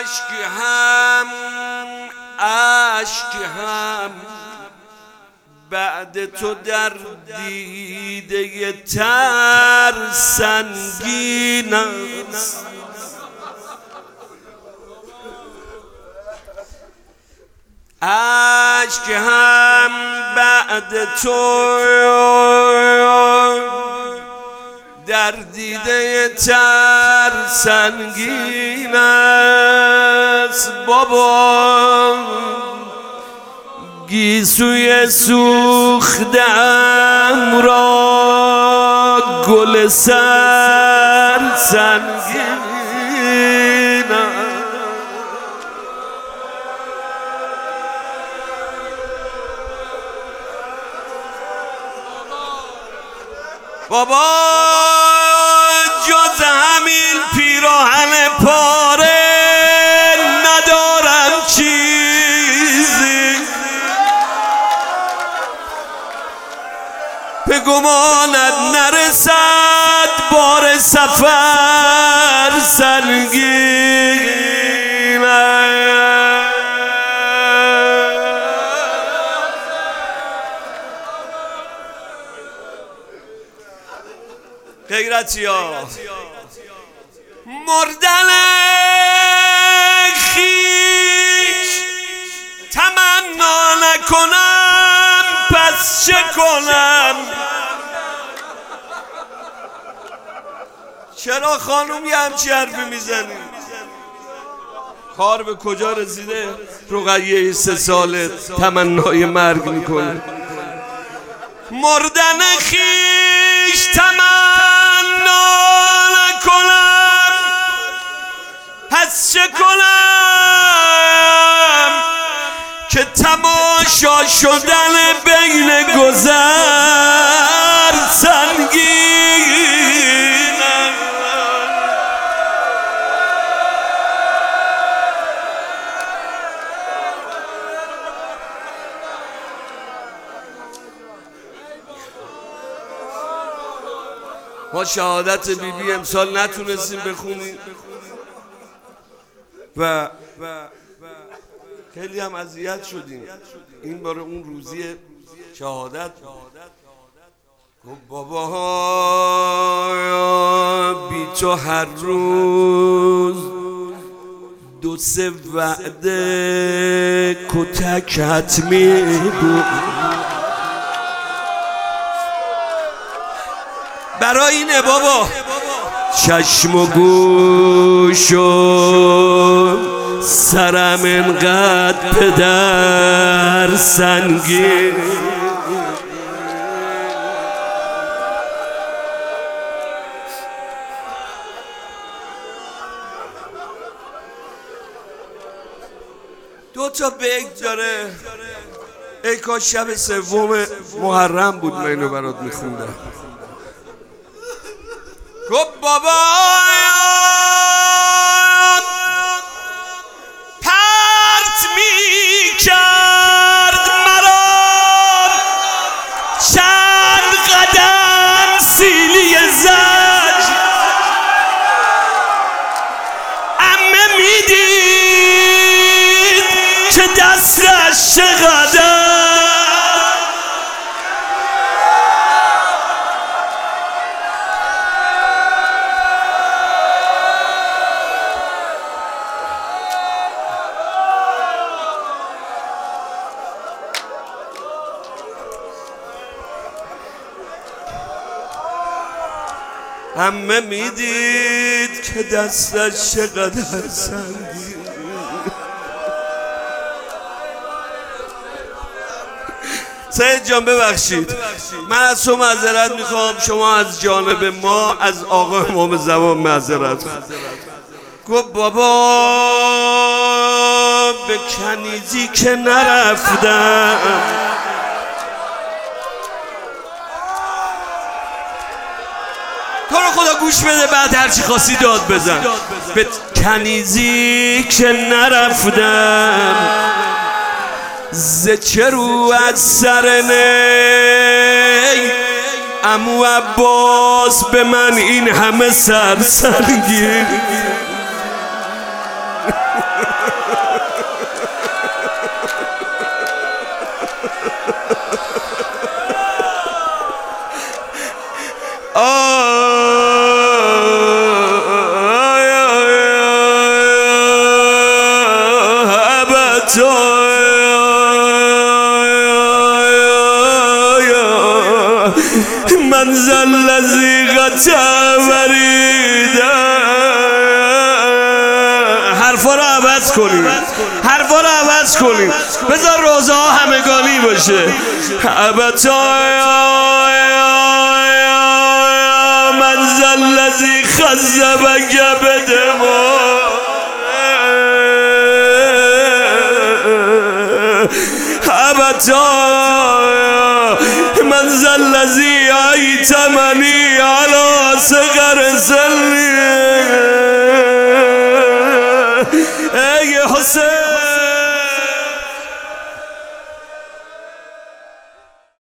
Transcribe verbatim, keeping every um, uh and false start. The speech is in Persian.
اشک هم اشک هم بعد تو در دیده تر سنگین است. اشک هم بعد تو در دیده تر سنگین است. بابا گیسوی سوختم را گل سر سنگین است. بابا جز همین پیراهن پاره ندارم چیزی، به گمانت نرسد بار سفر سنگین است. غیرتی ها مردن خیش تمنا نکنم پس چه کنم؟ چرا خانوم یه همچی حرفی میزنی؟ کار به کجا رسیده؟ رقیه سه ساله تمنای مرگ میکنه. مردن خیش تمنا نکنم پس چه کنم که تماشا شدن بین گذر سنگین است. ما شهادت بی بی امسال نتونستیم بخونیم و خیلی هم اذیت شدیم. این بار اون روزی شهادت گفت بابا بی تو هر روز دو سه وعده کتک حتمی بود. برای اینه بابا چشم و گوش و سرم انقدر پدر سنگین. دو تا بیت داره. ای کاش شب سوم محرم بود من اینو برات میخوندم. گفت بابا پرت می کرد مرا چند قدم سیلی زج، عمه میدید که دستش چقدر همه میدید که دستش چقدر سنگین. سید جان ببخشید، من از تو معذرت میخوام، شما از جانب ما از آقا امام زمان معذرت. گفت بابا به کنیزی که نرفتم، تو رو خدا گوش بده بعد هرچی خواستی داد بزن. به کنیزی که نرفتم ز چه رو از سر نی عمو عباس به من این همه سر سنگین. ابتا من ذا الذی قطع وریده. حرفا رو عوض کنیم، حرفا رو عوض کنیم، بذار روزه ها همگانی باشه. ابتا من ذا الذی خذبک بدماء ابتا من ذا الذی ایتمنی علی صغر سنی. ای حسین